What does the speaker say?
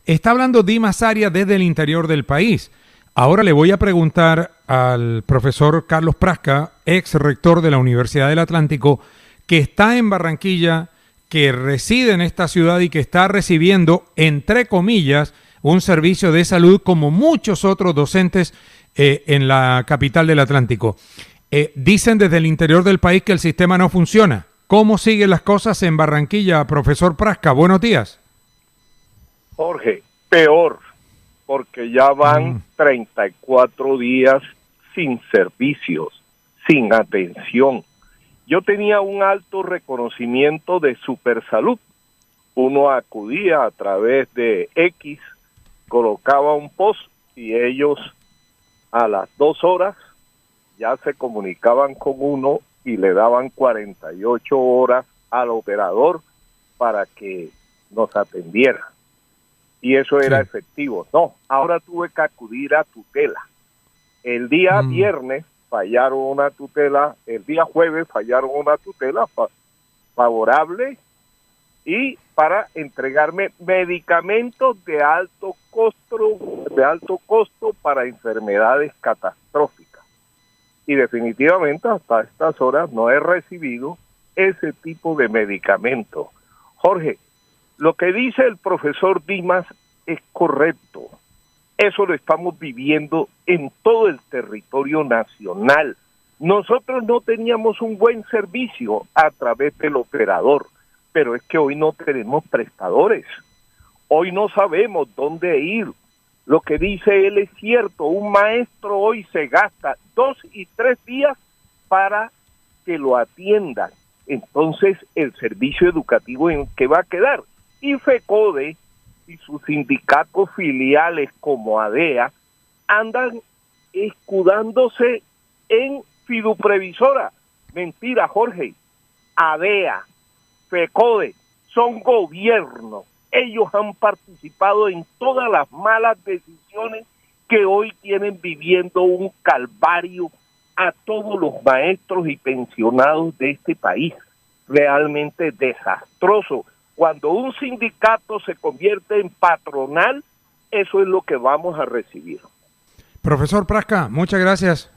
Está hablando Dimas Arias desde el interior del país. Ahora le voy a preguntar al profesor Carlos Prasca, ex rector de la Universidad del Atlántico, que está en Barranquilla, que reside en esta ciudad y que está recibiendo, entre comillas, un servicio de salud como muchos otros docentes en la capital del Atlántico. Dicen desde el interior del país que el sistema no funciona. ¿Cómo siguen las cosas en Barranquilla, profesor Prasca? Buenos días. Jorge, peor, porque ya van 34 días sin servicios, sin atención. Yo tenía un alto reconocimiento de Supersalud. Uno acudía a través de X, colocaba un post y ellos a las 2 horas ya se comunicaban con uno y le daban 48 horas al operador para que nos atendiera. Y eso era efectivo. No, ahora tuve que acudir a tutela. El día viernes fallaron una tutela, el día jueves fallaron una tutela favorable y para entregarme medicamentos de alto costo para enfermedades catastróficas. Y definitivamente hasta estas horas no he recibido ese tipo de medicamento. Jorge, lo que dice el profesor Dimas es correcto. Eso lo estamos viviendo en todo el territorio nacional. Nosotros no teníamos un buen servicio a través del operador, pero es que hoy no tenemos prestadores. Hoy no sabemos dónde ir. Lo que dice él es cierto. Un maestro hoy se gasta 2 y 3 días para que lo atiendan. Entonces, el servicio educativo, ¿en qué va a quedar? Y FECODE y sus sindicatos filiales como ADEA andan escudándose en fiduprevisora. Mentira, Jorge. ADEA, FECODE son gobiernos. Ellos han participado en todas las malas decisiones que hoy tienen viviendo un calvario a todos los maestros y pensionados de este país. Realmente desastroso. Cuando un sindicato se convierte en patronal, eso es lo que vamos a recibir. Profesor Prasca, muchas gracias